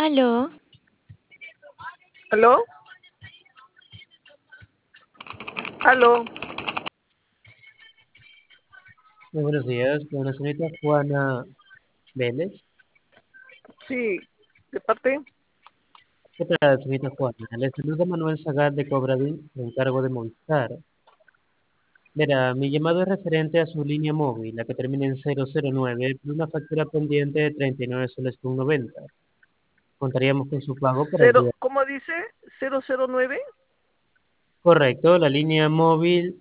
Aló, ¿Aló? ¿Aló? Muy buenos días, con la señorita Juana Vélez. Sí, ¿de parte? ¿Qué tal, señorita Juana? Le saluda Manuel Zagar de Cobradín, me encargo de Movistar. Verá, mi llamado es referente a su línea móvil, la que termina en 009, por una factura pendiente de 39 soles con 90. Contaríamos con su pago para el día. ¿Cómo dice? 009. Correcto, la línea móvil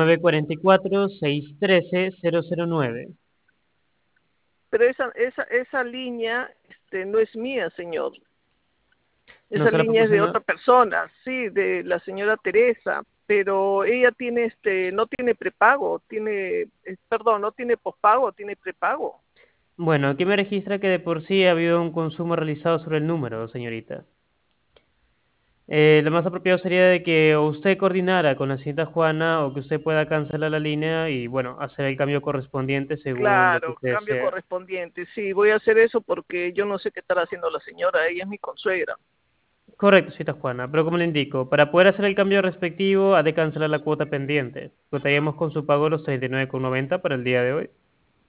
944-613-009. Pero esa línea no es mía, señor. No Esa se la línea es de proporcionó. otra persona, sí, de la señora Teresa. Pero ella tiene, no tiene prepago, perdón, no tiene pospago, tiene prepago. Bueno, aquí me registra que de por sí ha habido un consumo realizado sobre el número, señorita. Lo más apropiado sería de que o usted coordinara con la señorita Juana o que usted pueda cancelar la línea y, bueno, hacer el cambio correspondiente según lo que Claro, usted cambio desea. correspondiente. Sí, voy a hacer eso porque yo no sé qué estará haciendo la señora, ella es mi consuegra. Correcto, señorita Juana, pero como le indico, para poder hacer el cambio respectivo ha de cancelar la cuota pendiente. Contaríamos con su pago de los 39,90 para el día de hoy.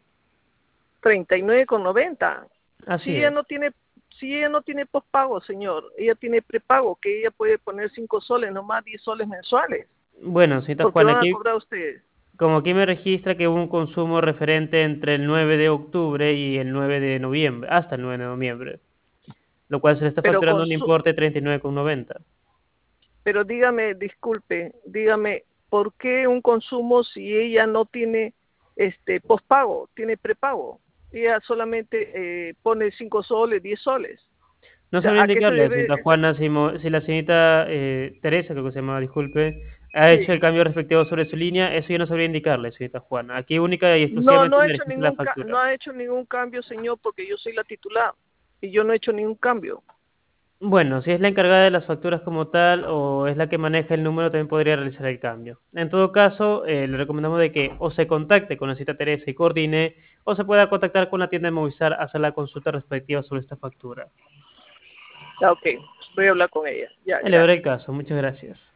39,90. Así Si ella es. no tiene, si ella no tiene pospago, señor, ella tiene prepago, que ella puede poner 5 soles, nomás 10 soles mensuales, Bueno, señorita porque Juana, van a aquí, cobrar ustedes. como aquí me registra que hubo un consumo referente entre el 9 de octubre y el 9 de noviembre, hasta el 9 de noviembre, lo cual se le está Pero facturando con un su, importe de 39,90. pero dígame, disculpe, dígame, ¿por qué un consumo si ella no tiene pospago, tiene prepago? Ella solamente pone 5 soles, 10 soles. O No sea, sabría ¿a qué se indicarle, debe señorita ese? Juana, si la señorita Teresa, creo que se llama, disculpe, ha hecho Sí. el cambio respectivo sobre su línea, eso yo no sabría indicarle, señorita Juana. Aquí única y No, exclusivamente me registra la factura. no ha hecho ningún cambio, señor, porque yo soy la titular y yo no he hecho ningún cambio. Bueno, si es la encargada de las facturas como tal o es la que maneja el número, también podría realizar el cambio. En todo caso, le recomendamos de que o se contacte con la señorita Teresa y coordine, o se pueda contactar con la tienda de Movistar a hacer la consulta respectiva sobre esta factura. Ah, ok, voy a hablar con ella. Ya, Elevaré gracias. el caso. Muchas gracias.